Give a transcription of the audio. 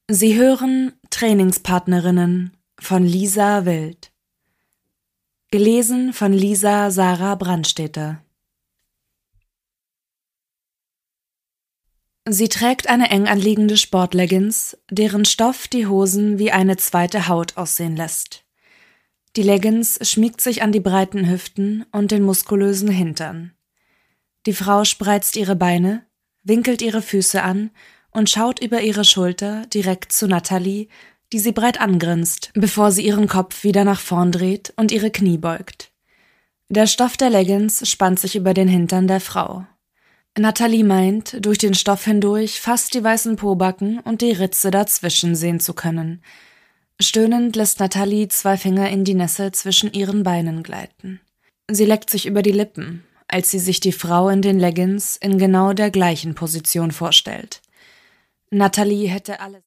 Sie hören Trainingspartnerinnen von Lisa Wild. Gelesen von Lisa Sarah Brandstätter. Sie trägt eine eng anliegende Sportleggings, deren Stoff die Hosen wie eine zweite Haut aussehen lässt. Die Leggings schmiegt sich an die breiten Hüften und den muskulösen Hintern. Die Frau spreizt ihre Beine, winkelt ihre Füße an und schaut über ihre Schulter direkt zu Natalie, die sie breit angrinst, bevor sie ihren Kopf wieder nach vorn dreht und ihre Knie beugt. Der Stoff der Leggings spannt sich über den Hintern der Frau. Natalie meint, durch den Stoff hindurch fast die weißen Pobacken und die Ritze dazwischen sehen zu können. Stöhnend lässt Natalie 2 Finger in die Nässe zwischen ihren Beinen gleiten. Sie leckt sich über die Lippen, als sie sich die Frau in den Leggings in genau der gleichen Position vorstellt. Natalie hätte alles